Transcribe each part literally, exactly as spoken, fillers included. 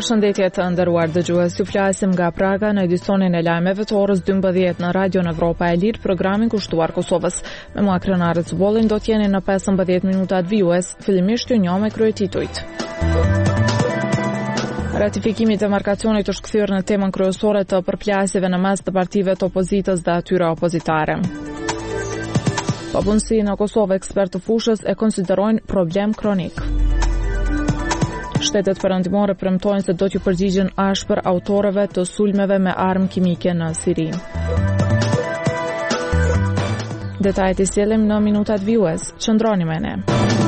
Përshëndetje të nderuar dëgjues, ju flasim nga Praga në edicionin e lajmeve të orës dymbëdhjetë në Radio Evropa e Lirë, programin kushtuar Kosovës. Me mua Krenare Cubolin do t'jeni në pesëmbëdhjetë minutat vijues, fillimisht ju njoh me kryetitujt. Ratifikimi i demarkacionit është kthyer në temën kryesore të përplasjeve në mes të partive të opozitës dhe atyre opozitare. Papunësi në Kosovë, ekspertë të fushës e konsiderojnë problem kronik. Shtetet perëndimore premtojnë se do t'ju përgjigjen ashpër autorëve të sulmeve me armë kimike në Siri. Detajet i sjellim në minutat vijues. Qëndroni me ne.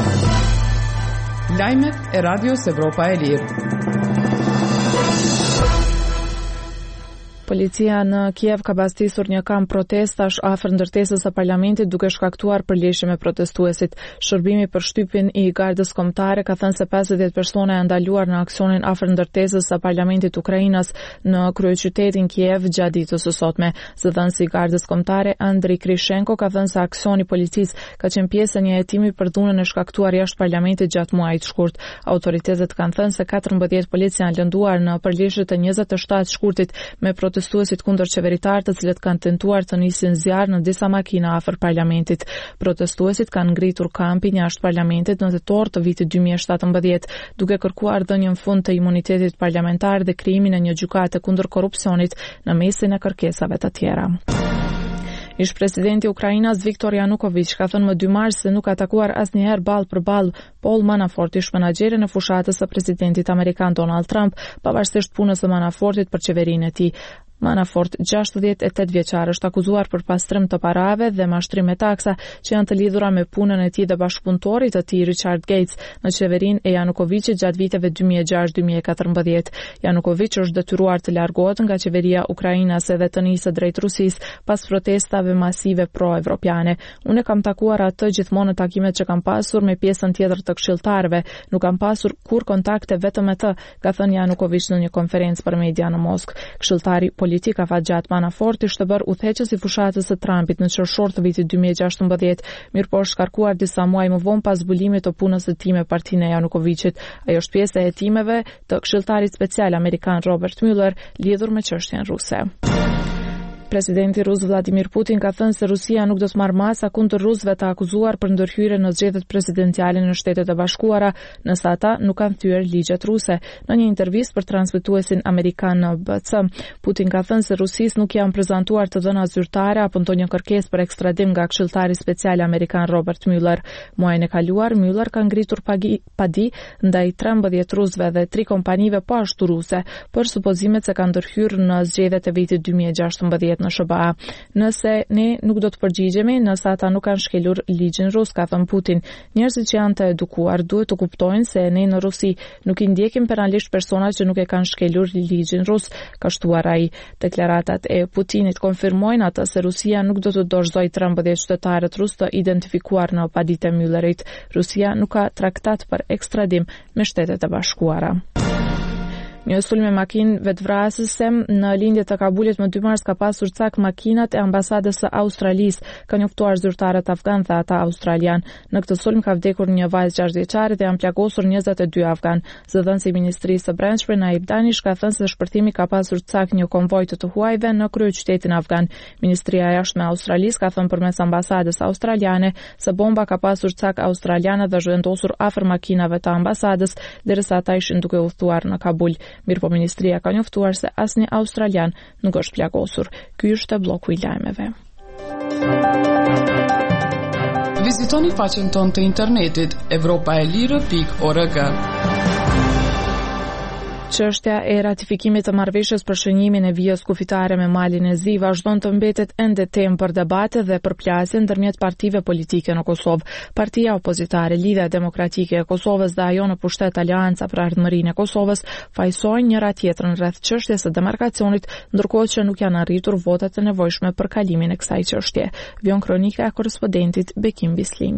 Lajmet e Radios Evropa e Lirë. Policia në Kiev ka pastisur një kamp protestash afër ndërtesës së parlamentit duke shkaktuar përleshje me protestuesit. Shërbimi për shtypin i gardës kombëtare ka thënë se pesëdhjetë persona janë ndaluar në aksionin afër ndërtesës së parlamentit ukrainas në kryeqytetin Kiev gjatë ditës së sotme. Zëdhënësi i gardës kombëtare Andriy Krishenko ka thënë se aksioni i policisë ka qenë pjesë e një hetimi për dhunën e shkaktuar jashtë parlamentit gjatë muajit shkurt. Autoritetet kanë thënë se katërmbëdhjetë policia janë lënduar në përleshjet e njëzet e shtatë shkurtit me protestuesit kundër qeveritar të cilët kanë tentuar të nisin zjarr në disa makina afër parlamentit. Protestuesit kanë ngritur kampin jashtë parlamentit në tetor të vitit dy mijë e shtatëmbëdhjetë, duke kërkuar dhënien fund të imunitetit parlamentar dhe krijimin e një gjykate kundër korrupsionit në mesin e kërkesave të tjera. Ish presidenti i Ukrainas Viktor Yanukovych ka thënë më dy mars se nuk ka takuar asnjëherë ballë për ballë Paul Manafort, ish menaxhere në fushatës së presidentit amerikan Donald Trump, pavarësisht punës së Manafortit për qeverinë e tij. Manafort, gjashtëdhjetë e tetë vjeçar, është akuzuar për pastrim të parave dhe mashtrim me taksa që janë të lidhura me punën e tij dhe bashkëpunëtorit të tij Richard Gates në qeverinë e Yanukovychit gjatë viteve dy mijë e gjashtë deri dy mijë e katërmbëdhjetë. Yanukovych është detyruar të largohet nga qeveria ukrainase dhe të nisë drejt Rusisë pas protestave masive pro-evropiane. Unë kam takuar atë gjithmonë në takimet që kam pasur me pjesën tjetër të këshilltarëve, nuk kam pasur kur kontakte vetëm me të, ka thënë Yanukovych në një konferencë për media në Moskë. Këshilltari politik afatgjat Manafort ishte bërë udhëheqës i fushatës së Trumpit në qershor të vitit dy mijë e gjashtëmbëdhjetë, mirë po është shkarkuar disa muaj më vonë pas zbulimit të punës së tij me partinë e Yanukovychit. Ajo është pjesë e hetimeve të këshilltarit special amerikan Robert Mueller lidhur me çështjen ruse. Presidenti rus Vladimir Putin ka thënë se Rusia nuk do të marrë masa kundër rusëve të akuzuar për ndërhyrje në zgjedhjet presidenciale në Shtetet e Bashkuara, nëse ata nuk kanë thyer ligjet ruse. Në një intervistë për transmetuesin amerikan N B C, Putin ka thënë se Rusisë nuk janë prezantuar të dhëna zyrtare apo ndonjë kërkesë për ekstradim nga këshilltari special amerikan Robert Mueller. Muajin e kaluar, Mueller ka ngritur pagi, padi ndaj trembëdhjetë rusëve dhe tri kompanive po ashtu ruse për supozimet se kanë ndërhyrë në zgjedhjet e vitit dy mijë e gjashtëmbëdhjetë në S B A. Nëse ne nuk do të përgjigjemi, nëse ata nuk kanë shkelur ligjin rus, ka thënë Putin, njerëzit që janë të edukuar duhet të kuptojnë se ne në Rusi nuk i ndjekim penalisht personat që nuk e kanë shkelur ligjin rus, ka shtuar ai. Deklaratat e Putinit konfirmojnë atë se Rusia nuk do të dorëzojë trembëdhjetë qytetarët rus të identifikuar në paditë e Müllerit. Rusia nuk ka traktat për ekstradim me Shtetet e Bashkuara. Një sulm me makinë vetvrasëse në lindje të Kabulit më dy mars ka pasur cak makinat e ambasadës së Australisë, ka njoftuar zyrtarët afgan dhe ata australian. Në këtë sulm ka vdekur një vajzë gjashtë vjeçare dhe janë plagosur njëzet e dy afgan. Zëdhënësi i Ministrisë së Brendshme Naib Danish ka thënë se shpërthimi ka pasur cak një konvoj të të huajve në kryeqytetin afgan. Ministria e Jashtme e Australisë ka thënë përmes ambasadës australiane se bomba ka pasur cak australiane dhe zhvendosur afër makinave të ambasadës derisa ata ishin duke udhëtuar në Kabul. Mirë po ministria ka njoftuar se asnjë australian nuk është plagosur. Ky është bloku i lajmeve. Vizitoni faqen tonë të internetit evropa e lirë pikë org. Çështja e ratifikimit të marrëveshjes për shënjimin e vijës kufitare me Malin e Zi vazhdon të mbetet ende temë për debate dhe përplasje ndërmjet partive politike në Kosovë. Partia opozitare Lidhja Demokratike e Kosovës dhe ajo në pushtet Aleanca për Ardhmërinë e Kosovës fajsojnë njëra tjetrën rreth çështjes së demarkacionit, ndërkohë që nuk janë arritur votat e nevojshme për kalimin e kësaj çështje. Vion kronika e korrespondentit Bekim Bislimi.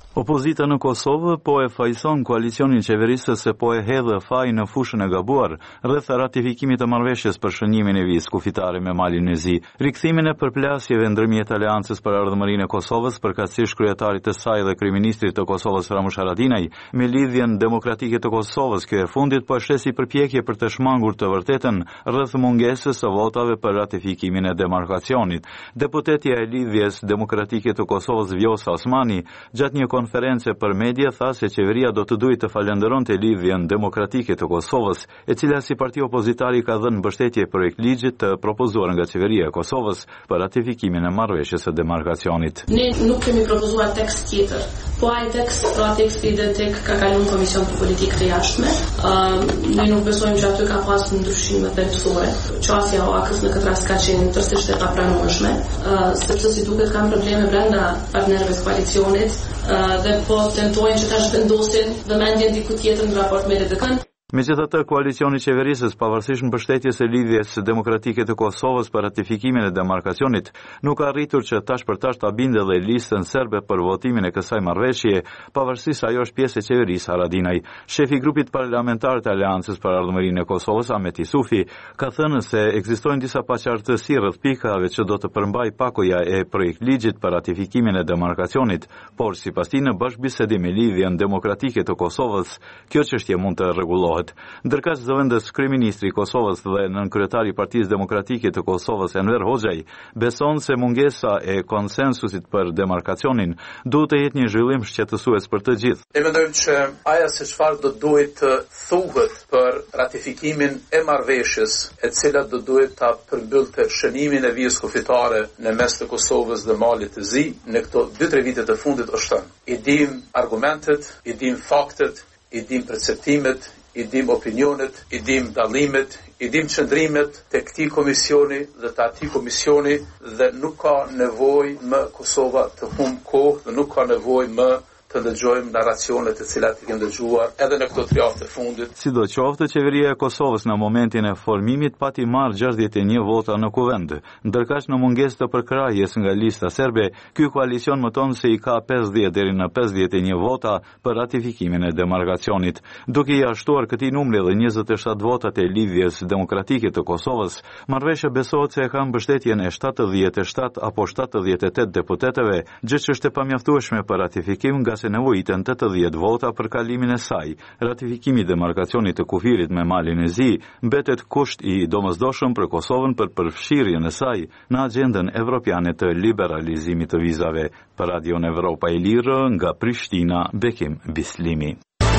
Opozita në Kosovë po e fajson koalicionin qeverisës se po e hedhë faj në fushën e gabuar rreth ratifikimit të marrëveshjes për shënimin e vizë kufitare me Malin e Zi. Rikthimin e përplasjeve ndërmjet Aleancës për Ardhmërinë e Kosovës, përkatësisht kryetarit të saj dhe kryeministrit të Kosovës Ramush Haradinaj, me lidhjen demokratike të Kosovës, kjo e fundit po shes si përpjekje për të shmangur të vërtetën rreth mungesës së votave për ratifikimin e demarkacionit. Deputetja e lidhjes demokratike të Kosovës Vjosa Osmani, gjatë një konferencë për media, tha se qeveria do të duhet të falenderonte lidhjen demokratike të Kosovës, e cila si parti opozitari ka dhënë mbështetje projekt ligjit të propozuar nga qeveria e Kosovës për ratifikimin e marrëveshjes së demarkacionit. Ne nuk kemi propozuar tekst tjetër, po ai tekst, pra teksti identik ka kaluar në Komision për Politikë të Jashtme. Uh, ne nuk besojmë që aty ka pasur ndryshime thelbësore. Çështja e O A K-s në këtë rast ka qenë tërësisht e papranueshme, uh, sepse si duket kanë probleme brenda partnerëve të koalicionit, uh, dhe po tentojnë që ta zhvendosin vëmendjen diku tjetër në raport me R D K-n. Megjithatë, koalicioni qeverisës, pavarësisht mbështetjes së lidhjes demokratike të Kosovës për ratifikimin e demarkacionit, nuk ka arritur që tash për tash ta bindë dhe listën serbe për votimin e kësaj marrëveshje, pavarësisht se ajo është pjesë e qeverisë Haradinaj. Shefi i grupit parlamentar të Aleancës për Ardhmërinë e Kosovës, Ahmet Isufi, ka thënë se ekzistojnë disa paqartësi rreth pikave që do të përmbaj pakoja e projekt ligjit për ratifikimin e demarkacionit, por sipas tij në bashkëbisedim me lidhjen demokratike të Kosovës, kjo çështje mund të rregullohet. Ndërkaq zëvendës kryeministri i Kosovës dhe nënkryetari i Partisë Demokratike të Kosovës Enver Hoxhaj beson se mungesa e konsensusit për demarkacionin duhet të jetë një zhvillim shqetësues për të gjithë. Ne mendojmë që ajo se çfarë do duhet të thuhet për ratifikimin e marrëveshjes, e cila do duhet ta përmbyllte shënimin e vizës kufitare në mes të Kosovës dhe Malit të Zi në këto dy tre vite të fundit është. I dim argumentet, i dim faktet, i dim perceptimet, i dim opinionet, i dim dallimet, i dim qëndrimet të këtij komisioni dhe të atij komisioni, dhe nuk ka nevojë më Kosova të humbë kohë dhe nuk ka nevojë më të ndëgjojmë narracionet të cilat i kemi dëgjuar edhe në këto tre javë të fundit. Sidoqoftë, qeveria e Kosovës në momentin e formimit pati marrë gjashtëdhjetë e një vota në kuvend. Ndërkaq në mungesë të përkrahjes nga lista serbe, ky koalicion mëton se i ka pesëdhjetë deri në pesëdhjetë e një vota për ratifikimin e demarkacionit. Duke i ashtuar këtij numri dhe njëzet e shtatë votat e lidhjes demokratike të Kosovës, marrëveshja besohet se e ka mbështetjen e shtatëdhjetë e shtatë apo shtatëdhjetë e tetë deputetëve, gjë që është e pamjaftueshme për ratifikim nga se nevojiten tetëdhjetë vota për kalimin e saj. Ratifikimi i demarkacionit të kufirit me Malin e Zi mbetet kusht i domosdoshëm për Kosovën për përfshirjen e saj në agjendën evropiane të liberalizimit të vizave. Për Radion Evropa e Lirë, nga Prishtina, Bekim Bislimi.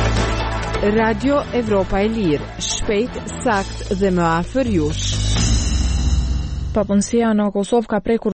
Radio Evropa e Lirë, shpejt, sakt dhe më afër jush. Papunësia në Kosovë ka prekur